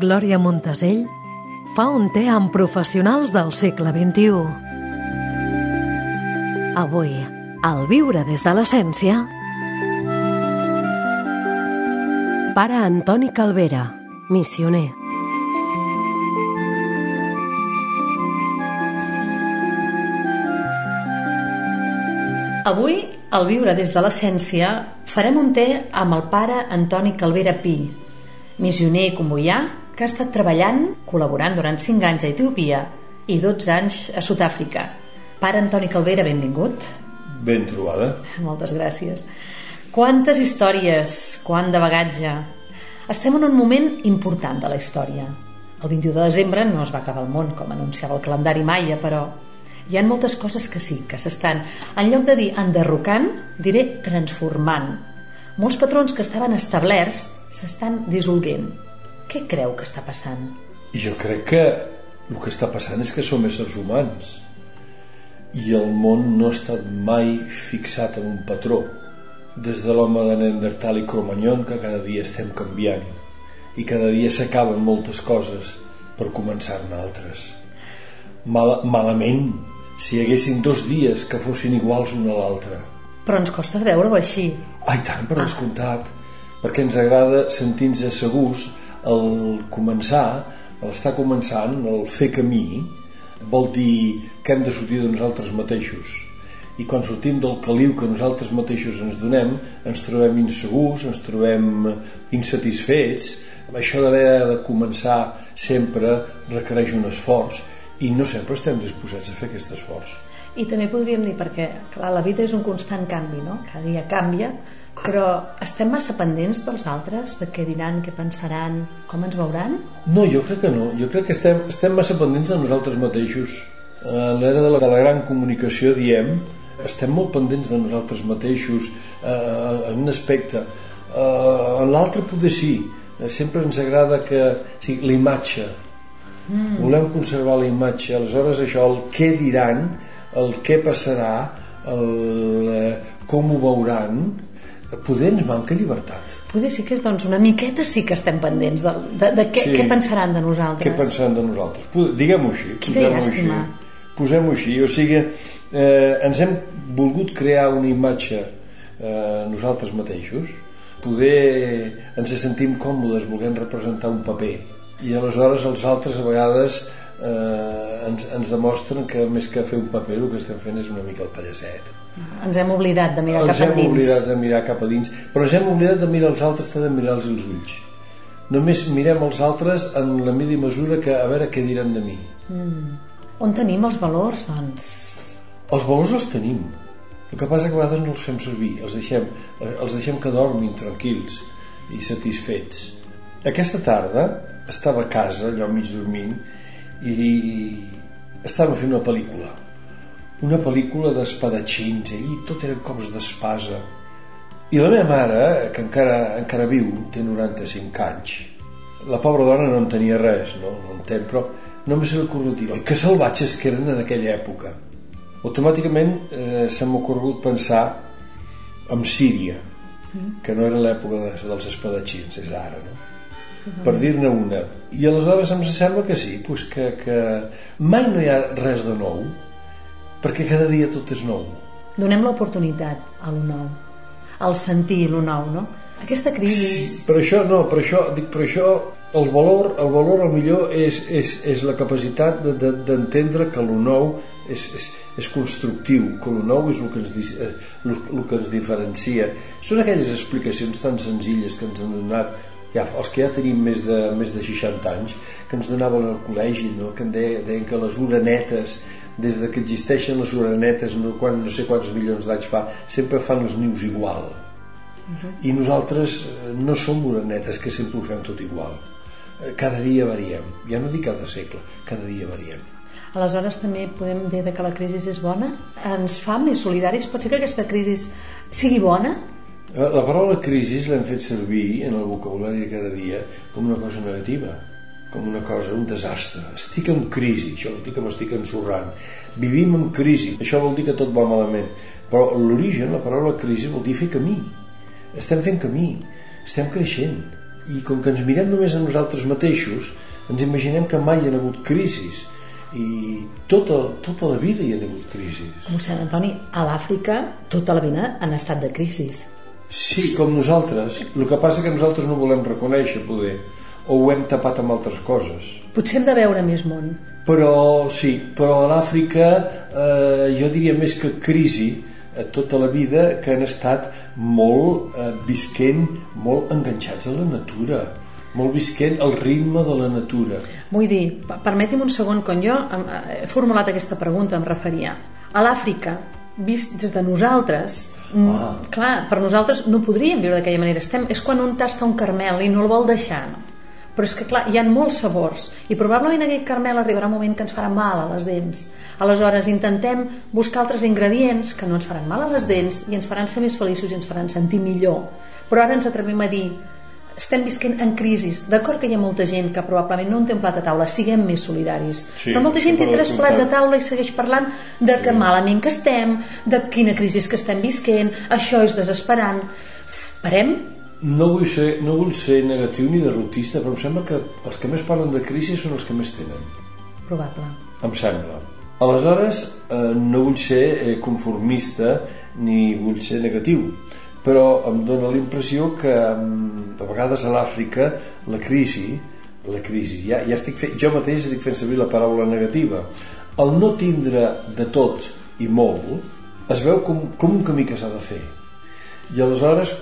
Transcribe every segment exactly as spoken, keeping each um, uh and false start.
Glòria Montesell fa un té amb professionals del segle vint-i-u. Avui, al Viure des de l'Essència, Pare Antoni Calvera, missioner. Avui, al Viure des de l'Essència, farem un té amb el pare Antoni Calvera Pi, missioner convoià que ha estat treballant, col·laborant durant cinc anys a Etiòpia i dotze anys a Sud-àfrica. Pare Antoni Calvera, benvingut. Ben trobada. Moltes gràcies. Quantes històries, quant de bagatge. Estem en un moment important de la història. El vint-i-u de desembre no es va acabar el món, com anunciava el calendari maia, però hi ha moltes coses que sí, que s'estan, en lloc de dir enderrocant, diré transformant. Molts patrons que estaven establerts s'estan dissolguent. Què creu que està passant? Jo crec que el que està passant és que som éssers humans i el món no ha estat mai fixat en un patró. Des de l'home de Neandertal i Cro-Magnon, que cada dia estem canviant i cada dia s'acaben moltes coses per començar-ne altres. Mal, malament si hi haguessin dos dies que fossin iguals un a l'altre. Però ens costa veure-ho així. Ai, tant, per descomptat. Ah. Perquè ens agrada sentir-nos segurs el començar, l'estar començant, el fer camí, vol dir que hem de sortir de nosaltres mateixos. I quan sortim del caliu que nosaltres mateixos ens donem, ens trobem insegurs, ens trobem insatisfets. Això d'haver de començar sempre requereix un esforç i no sempre estem disposats a fer aquest esforç. I també podríem dir, perquè clar, la vida és un constant canvi, no? Cada dia canvia, però estem massa pendents dels altres, de què diran, què pensaran, com ens veuran? No, jo crec que no. Jo crec que estem, estem massa pendents de nosaltres mateixos. A l'era de la, de la gran comunicació diem, estem molt pendents de nosaltres mateixos eh, en un aspecte. Eh, en l'altre poder sí. Sempre ens agrada que sí, la imatge. Mm. Volem conservar la imatge. Aleshores això, el què diran, el què passarà, el eh, com ho veuran, poder ens manca llibertat. Poder sí que doncs, una miqueta sí que estem pendents de, de, de què, sí. Què pensaran de nosaltres. Què pensaran de nosaltres? Diguem-ho així. Quina llàstima. Posem-ho així. O sigui, eh, ens hem volgut crear una imatge eh, nosaltres mateixos. Poder ens sentim còmodes volent representar un paper. I aleshores els altres a vegades eh, ens, ens demostren que més que fer un paper el que estem fent és una mica el pallacet. Ens hem oblidat de mirar ens cap a dins. Ens hem oblidat de mirar cap a dins, però ens hem oblidat de mirar els altres, de mirar-los els ulls. Només mirem els altres en la mida i mesura que a veure què diran de mi. Mm. On tenim els valors, doncs? Els valors els tenim. El que passa que a vegades no els fem servir, els deixem, els deixem que dormin tranquils i satisfets. Aquesta tarda estava a casa, allò mig dormint, i estava fent una pel·lícula. Una pel·lícula d'espadatxins, i tot eren cops d'espasa. I la meva mare, que encara, encara viu, té noranta-cinc anys. La pobra dona no en tenia res, no, no entén, però només se l'ha ocorregut dir, oi, que salvatges que eren en aquella època. Automàticament eh, se m'ha ocorregut pensar en Síria, que no era l'època de, dels espadatxins, és ara, no? Per dir-ne una. I aleshores em sembla que sí, pues que, que mai no hi ha res de nou, perquè cada dia tot és nou. Donem l'oportunitat a lo nou, al sentir lo nou, no? Aquesta crisi... Sí, per això, no, per això, dic, per això el valor, el valor al millor és, és, és la capacitat de, de, d'entendre que lo nou és, és, és constructiu, que lo nou és el que, ens, el, el que ens diferencia. Són aquelles explicacions tan senzilles que ens han donat ja, els que ja tenim més de, més de seixanta anys, que ens donaven al col·legi, no? Que deien, deien que les uranetes, des de que existeixen les uranetes, no, quan, no sé quants milions d'anys fa, sempre fan els nius igual. Uh-huh. I nosaltres no som uranetes que sempre ho fem tot igual. Cada dia variem, ja no dic cada segle, cada dia variem. Aleshores també podem dir que la crisi és bona? Ens fa més solidaris? Pot ser que aquesta crisi sigui bona? La paraula crisi l'hem fet servir en el vocabulari de cada dia com una cosa negativa, com una cosa, un desastre. Estic en crisi, això vol dir que m'estic ensorrant. Vivim en crisi, això vol dir que tot va malament. Però l'origen, la paraula crisi vol dir fer camí. Estem fent camí, estem creixent. i com que ens mirem només a nosaltres mateixos, ens imaginem que mai hi ha hagut crisis, i tota, tota la vida hi ha hagut crisis. Mossèn Antoni, a l'Àfrica tota la vida han estat de crisis. Sí, com nosaltres. El que passa que nosaltres no volem reconèixer, poder, o ho hem tapat amb altres coses. Potser hem de veure més món. Però sí, però a l'Àfrica eh, jo diria més que crisi, eh, tota la vida que han estat molt eh, visquent, molt enganxats a la natura, molt visquent al ritme de la natura. Vull dir, permeti'm un segon, quan jo he formulat aquesta pregunta em referia a l'Àfrica, vist des de nosaltres, ah. clar, per nosaltres no podríem viure d'aquella manera. Estem, és quan un tasta un caramel i no el vol deixar, no? Però és que clar, hi ha molts sabors i probablement aquell caramel arribarà un moment que ens farà mal a les dents. Aleshores intentem buscar altres ingredients que no ens faran mal a les dents i ens faran ser més feliços i ens faran sentir millor. Però ara ens atrevim a dir, estem visquent en crisis, d'acord que hi ha molta gent que probablement no en té un plat a taula, siguem més solidaris, sí, però molta gent té tres plats a taula i segueix parlant de que sí. malament que estem, de quina crisi que estem visquent, això és desesperant. Parem? No vull ser, no vull ser negatiu ni derrotista, però em sembla que els que més parlen de crisi són els que més tenen. Probable. Em sembla. Aleshores, eh, no vull ser eh, conformista ni vull ser negatiu, però em dóna la impressió que mm, a vegades a l'Àfrica la crisi, la crisi ja, ja estic fent, jo mateix estic fent servir la paraula negativa. El no tindre de tot i molt es veu com, com un camí que s'ha de fer. I aleshores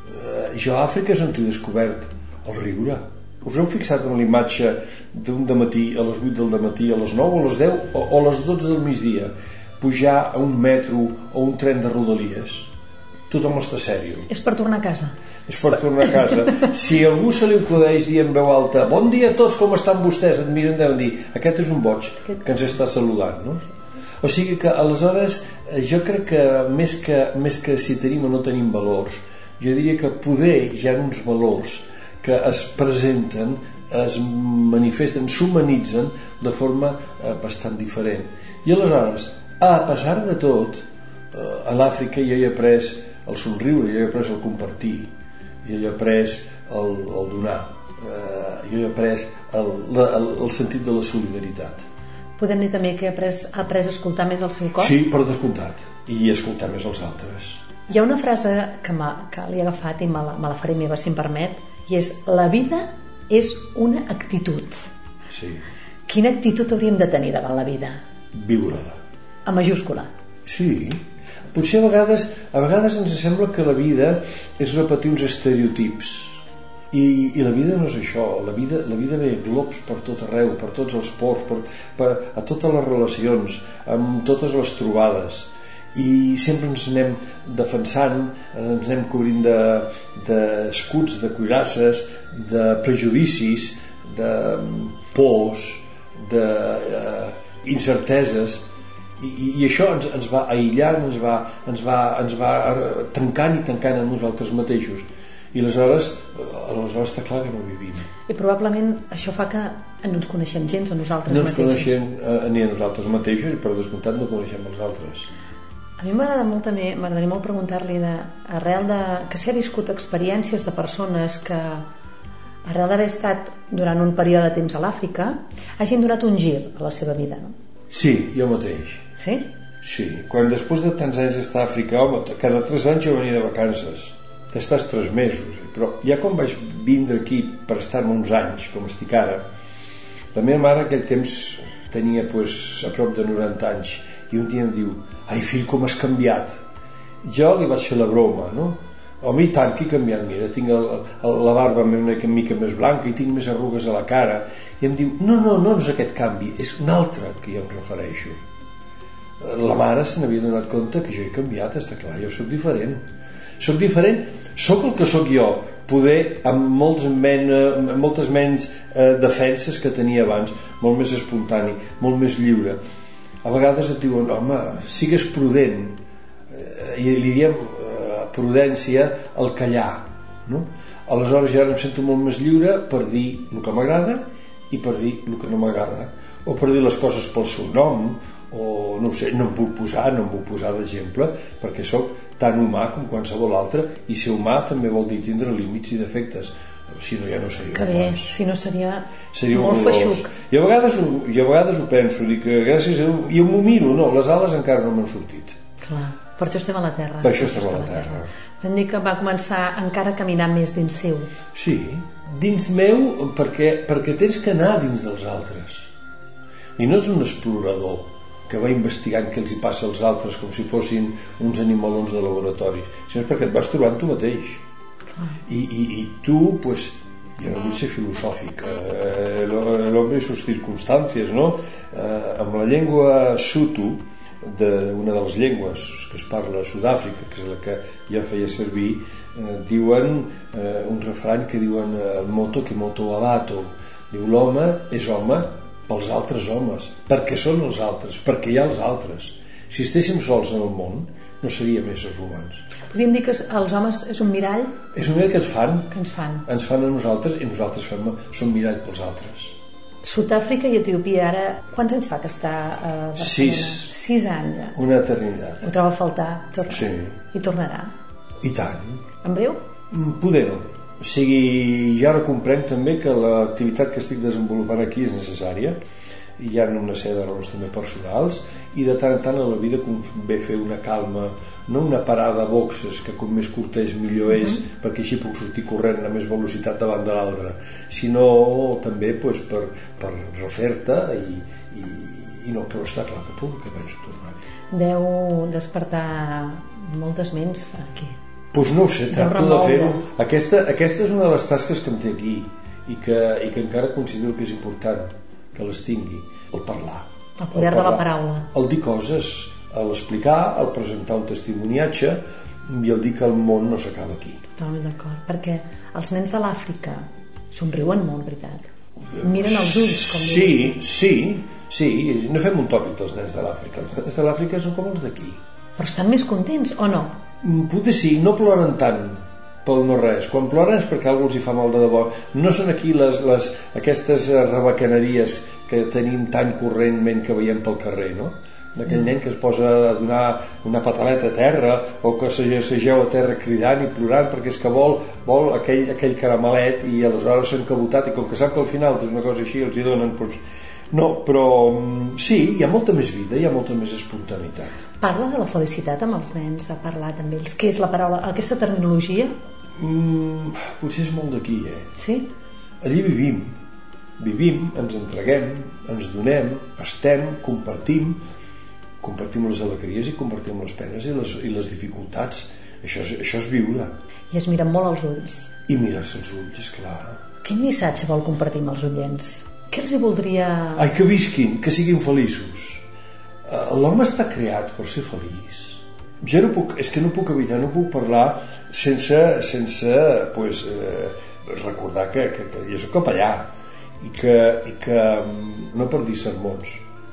jo a Àfrica és on he descobert el riure. Us heu fixat en la imatge d'un dematí a les vuit del dematí, a les nou, a les deu o a les dotze del migdia pujar a un metro o un tren de Rodalies? Tothom està sèrio. És per tornar a casa. És per tornar a casa. Si a algú se li acudeix dir en veu alta bon dia a tots, com estan vostès? Et miren deuen dir, aquest és un boig que ens està saludant, no? O sigui que aleshores jo crec que més que, més que si tenim o no tenim valors, jo diria que poder hi ha uns valors que es presenten, es manifesten, s'humanitzen de forma eh, bastant diferent. I aleshores, a pesar de tot, eh, a l'Àfrica jo he après el somriure, jo he après el compartir, jo he après el, el donar, eh, jo he après el, el, el sentit de la solidaritat. Podem dir també que ha après, ha après a escoltar més el seu cor? Sí, per descomptat, i escoltar més els altres. Hi ha una frase que, que li he agafat i me la, me la faré meva si em permet, i és: la vida és una actitud. Sí. Quina actitud hauríem de tenir davant la vida? Viure-la. A majúscula. Sí. Potser a vegades, a vegades ens sembla que la vida és repetir uns estereotips. I, i la vida no és això. La vida, la vida ve globs per tot arreu, per tots els pors, per, per, a totes les relacions, amb totes les trobades. I sempre ens anem defensant, ens anem cobrint d'escuts, de, de cuirasses, de prejudicis, de pors, d'incerteses, i, i, i això ens, ens va aïllant, ens va, ens, va, ens va tancant i tancant a nosaltres mateixos. I aleshores, aleshores està clar que no vivim. I probablement això fa que no ens coneixem gens a nosaltres no mateixos. No ens coneixem eh, ni a nosaltres mateixos i per descomptat no coneixem els altres. A mi m'agrada molt també, m'agradaria molt preguntar-li de, arrel de, que s'ha viscut experiències de persones que arrel d'haver estat durant un període de temps a l'Àfrica hagin donat un gir a la seva vida, no? Sí, jo mateix. Sí? Sí, quan després de tants anys d'estar a Àfrica, home, cada tres anys jo venia de vacances. T'estàs tres mesos, però ja quan vaig vindre aquí per estar-me uns anys, com estic ara, la meva mare aquell temps tenia pues, a prop de noranta anys, i un dia em diu: ai fill, com has canviat. Jo li vaig fer la broma, no? Home, i tant que he canviat, mira, tinc el, el, la barba una mica més blanca i tinc més arrugues a la cara. I em diu: no, no, no és aquest canvi, és un altre que jo em refereixo. La mare se n'havia donat compte que jo he canviat, està clar, jo soc diferent. Soc diferent, soc el que soc jo, poder amb, molts men, amb moltes menys eh, defenses que tenia abans, molt més espontani, molt més lliure. A vegades et diuen: home, sigues prudent, eh, i li diem eh, prudència al callar, no? Aleshores jo ara em sento molt més lliure per dir el que m'agrada i per dir el que no m'agrada, o per dir les coses pel seu nom, o no ho sé, no em puc posar no em puc posar d'exemple perquè sóc tan humà com qualsevol altre, i ser humà també vol dir tindre límits i defectes. si no ja no seria que bé, si no seria, seria molt feixuc. I a vegades ho, i a vegades ho penso, dic que gràcies a Déu, i m'ho miro, no, les ales encara no m'han sortit. Clar, per això estem a la Terra. Per això estem a la Terra. Vam dir que va començar encara a caminar més dins seu. Sí, dins meu perquè, perquè tens que anar dins dels altres. I no és un explorador que va investigant què els hi passa als altres com si fossin uns animalons de laboratori, sinó és perquè et vas trobant tu mateix. I, i, i tu, pues, jo no vull ser filosòfic, eh, l'home i sus circumstàncies, no? Eh, amb la llengua Sutu, de, una de les llengües que es parla a Sud-àfrica, que és la que ja feia servir, eh, diuen eh, un refrany que diuen el moto que moto abato, diu l'home és home pels altres homes, perquè són els altres, perquè hi ha els altres. Si estéssim sols en el món no seríem éssers humans. Podríem dir que els homes és un mirall? És un mirall que ens fan. Que ens fan. Ens fan a nosaltres i nosaltres fem, som mirall pels altres. Sud-àfrica i Etiòpia ara, quants anys fa que està a Barcelona? Sis. Sis anys ja. Una eternitat. Ho troba a faltar? Torna. Sí. I tornarà? I tant. En breu? Poder no. O sigui, ja ara comprenc també que l'activitat que estic desenvolupant aquí és necessària. Hi ha una sèrie de raons també personals i de tant en tant a la vida convé fer una calma, no una parada a boxes que com més curta és millor és, uh-huh. perquè així puc sortir corrent a més velocitat davant de l'altre, sinó també pues, per, per refer-te i, i, i no, però està clar que puc, que penso tornar. Deu despertar moltes ments aquí. Doncs pues no ho sé, tracto de fer-ho. Aquesta, aquesta és una de les tasques que em té aquí i que, i que encara considero que és important que les tingui, el parlar. El poder el parlar, de la paraula. El dir coses, l'explicar, el presentar un testimoniatge i el dir que el món no s'acaba aquí. Totalment d'acord, perquè els nens de l'Àfrica somriuen molt, veritat. Miren els ulls, com sí, dius. Sí, sí, no fem un tòpic dels nens de l'Àfrica. Els nens de l'Àfrica són com els d'aquí. Però estan més contents, o no? Potser sí, no ploren tant pel no res. Quan ploren és perquè algú els hi fa mal de debò. No són aquí les, les, aquestes rebacaneries que tenim tan correntment que veiem pel carrer, no? D'aquell mm. nen que es posa a donar una pataleta a terra o que s'ageu a terra cridant i plorant perquè és que vol, vol aquell, aquell caramelet i aleshores s'ha encabotat i com que sap que al final és una cosa així els hi donen doncs... no, però sí, hi ha molta més vida, hi ha molta més espontaneïtat. Parla de la felicitat amb els nens, ha parlat amb ells. Què és la paraula, aquesta terminologia? Mm, potser és molt d'aquí, eh? Sí? Allí vivim, vivim, ens entreguem, ens donem, estem, compartim, compartim les alegries i compartim les penes i les, i les dificultats. Això és, això és viure. I es miren molt als ulls. I mires els ulls, esclar. Quin missatge vol compartir amb els oients? Què els hi voldria... Ai, que visquin, que siguin feliços. L'home està creat per ser feliç. Jo no puc, és que no puc evitar, no puc parlar sense, sense pues, eh, recordar que, que, que jo soc capellà i que, i que no per dir sermons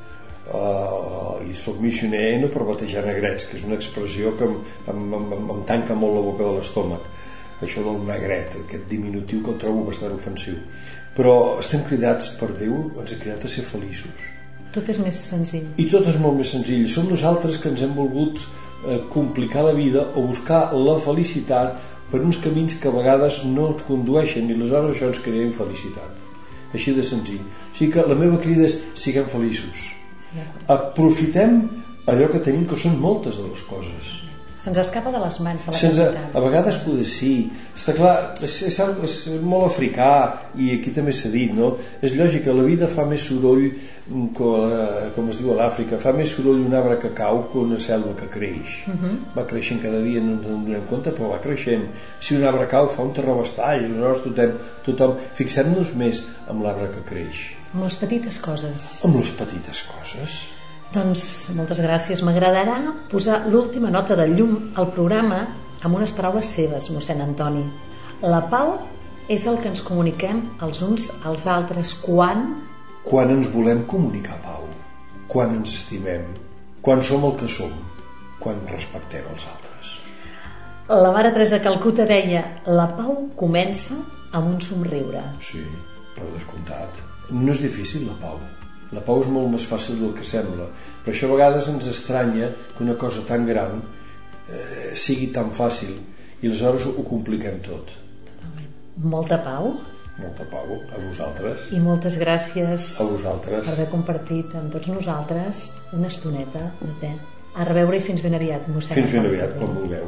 uh, i soc missioner no per batejar negrets, que és una expressió que em, em, em, em tanca molt la boca de l'estómac, això del negret, aquest diminutiu que el trobo bastant ofensiu, però estem cridats per Déu, ens ha cridat a ser feliços. Tot és més senzill. I tot és molt més senzill. Som nosaltres que ens hem volgut eh, complicar la vida o buscar la felicitat per uns camins que a vegades no ens condueixen i aleshores això ens crea infelicitat. Així de senzill. O sigui que la meva crida és siguem feliços. Sí. Aprofitem allò que tenim, que són moltes de les coses. Se'ns escapa de les mans de la Sense, a vegades poder sí. Està clar, és, és, és molt africà i aquí també s'ha dit, no? És lògic que la vida fa més soroll com, com es diu a l'Àfrica, fa més soroll un arbre que cau que una selva que creix. Uh-huh. Va creixent cada dia, no ens en donem compte, però va creixent. Si un arbre cau fa un terrabastall, aleshores tothom, tothom fixem-nos més amb l'arbre que creix. Amb les petites coses. Amb les petites coses. Doncs moltes gràcies. M'agradarà posar l'última nota de llum al programa amb unes paraules seves, mossèn Antoni. La pau és el que ens comuniquem els uns als altres quan... Quan ens volem comunicar pau, quan ens estimem, quan som el que som, quan respectem els altres. La mare Teresa de Calcuta deia: la pau comença amb un somriure. Sí, per descomptat. No és difícil la pau. La pau és molt més fàcil del que sembla, però això a vegades ens estranya que una cosa tan gran eh, sigui tan fàcil i aleshores ho compliquem tot. Totalment. Molta pau. Molta pau, a vosaltres. I moltes gràcies a vosaltres per haver compartit amb tots nosaltres una estoneta de te. A reveure i fins ben aviat, mossèn. Fins ben aviat, com vulgueu.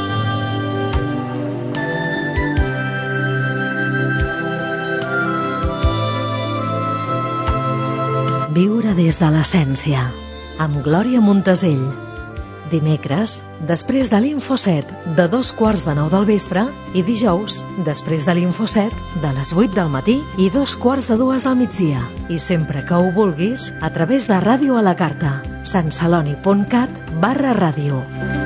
Viure des de l'essència, amb Glòria Montesell. Dimecres, després de l'Info set, de dos quarts de nou del vespre, i dijous, després de l'Info set, de les vuit del matí i dos quarts de dues del migdia. I sempre que ho vulguis, a través de Ràdio a la Carta, santceloni punt cat barra ràdio.